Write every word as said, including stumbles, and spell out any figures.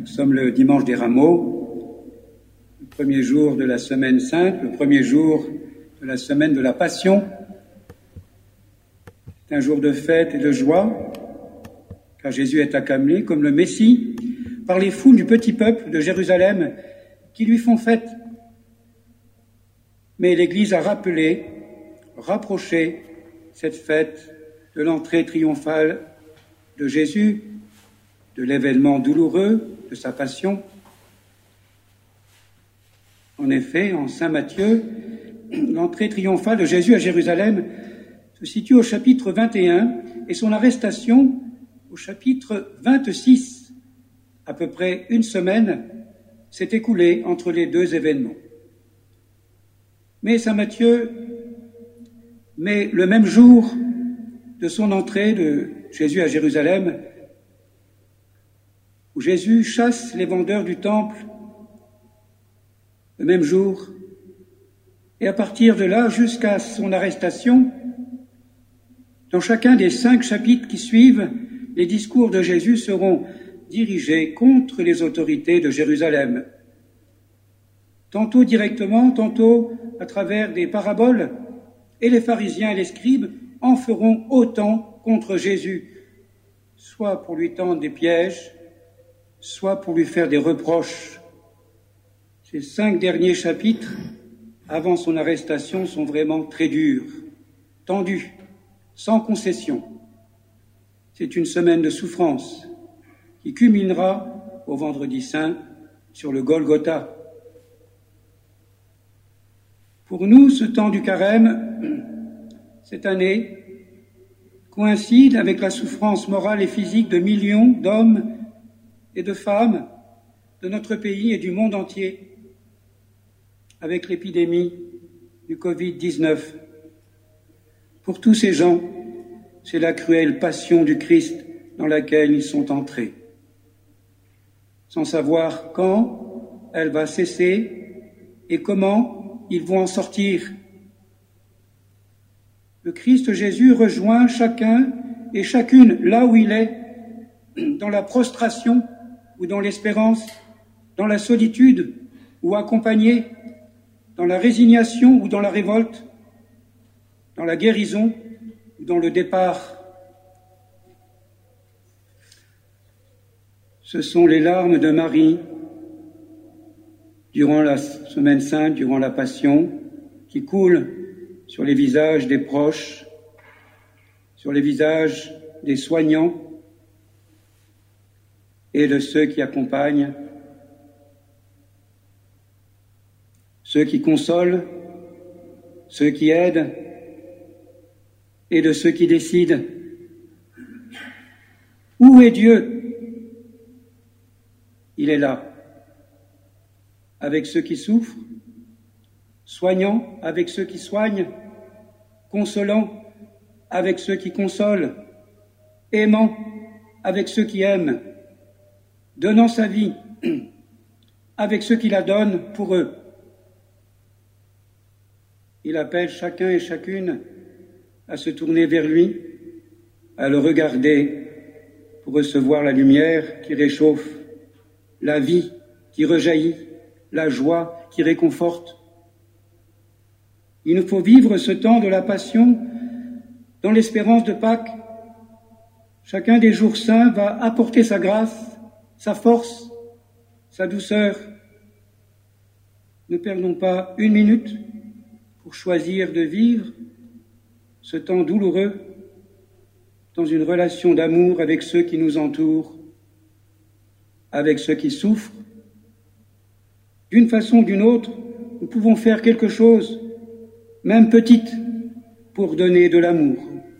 Nous sommes le dimanche des Rameaux, le premier jour de la semaine sainte, le premier jour de la semaine de la Passion. C'est un jour de fête et de joie, car Jésus est acclamé comme le Messie par les foules du petit peuple de Jérusalem qui lui font fête. Mais l'Église a rappelé, rapproché cette fête de l'entrée triomphale de Jésus, de l'événement douloureux de sa passion. En effet, en Saint Matthieu, l'entrée triomphale de Jésus à Jérusalem se situe au chapitre vingt et un et son arrestation au chapitre vingt-six. À peu près une semaine s'est écoulée entre les deux événements. Mais Saint Matthieu met le même jour de son entrée de Jésus à Jérusalem, où Jésus chasse les vendeurs du temple le même jour, et à partir de là, jusqu'à son arrestation, dans chacun des cinq chapitres qui suivent, les discours de Jésus seront dirigés contre les autorités de Jérusalem, tantôt directement, tantôt à travers des paraboles, et les pharisiens et les scribes en feront autant contre Jésus, soit pour lui tendre des pièges, soit pour lui faire des reproches. Ces cinq derniers chapitres, avant son arrestation, sont vraiment très durs, tendus, sans concession. C'est une semaine de souffrance qui culminera au vendredi saint sur le Golgotha. Pour nous, ce temps du carême, cette année, coïncide avec la souffrance morale et physique de millions d'hommes et de femmes de notre pays et du monde entier, avec l'épidémie du covid dix-neuf. Pour tous ces gens, c'est la cruelle passion du Christ dans laquelle ils sont entrés, sans savoir quand elle va cesser et comment ils vont en sortir. Le Christ Jésus rejoint chacun et chacune là où il est, dans la prostration ou dans l'espérance, dans la solitude ou accompagné, dans la résignation ou dans la révolte, dans la guérison ou dans le départ. Ce sont les larmes de Marie durant la semaine sainte, durant la Passion, qui coulent sur les visages des proches, sur les visages des soignants et de ceux qui accompagnent, ceux qui consolent, ceux qui aident et de ceux qui décident. Où est Dieu? Il est là, avec ceux qui souffrent, soignant avec ceux qui soignent, consolant avec ceux qui consolent, aimant avec ceux qui aiment, donnant sa vie avec ceux qui la donnent pour eux. Il appelle chacun et chacune à se tourner vers lui, à le regarder pour recevoir la lumière qui réchauffe, la vie qui rejaillit, la joie qui réconforte. Il nous faut vivre ce temps de la Passion dans l'espérance de Pâques. Chacun des jours saints va apporter sa grâce, sa force, sa douceur. Ne perdons pas une minute pour choisir de vivre ce temps douloureux dans une relation d'amour avec ceux qui nous entourent, avec ceux qui souffrent. D'une façon ou d'une autre, nous pouvons faire quelque chose, même petite, pour donner de l'amour.